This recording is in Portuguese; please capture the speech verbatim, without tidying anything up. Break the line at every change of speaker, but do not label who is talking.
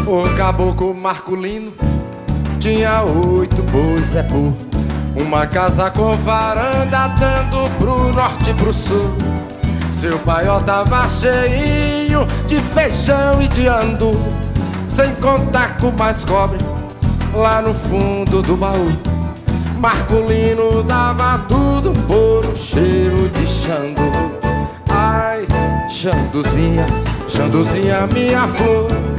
O caboclo Marculino tinha oito bois é por uma casa com varanda dando pro norte e pro sul. Seu paiol tava cheinho de feijão e de andu, sem contar com mais cobre lá no fundo do baú. Marculino dava tudo por um cheiro de xandu. Ai, Xanduzinha, Xanduzinha, minha flor,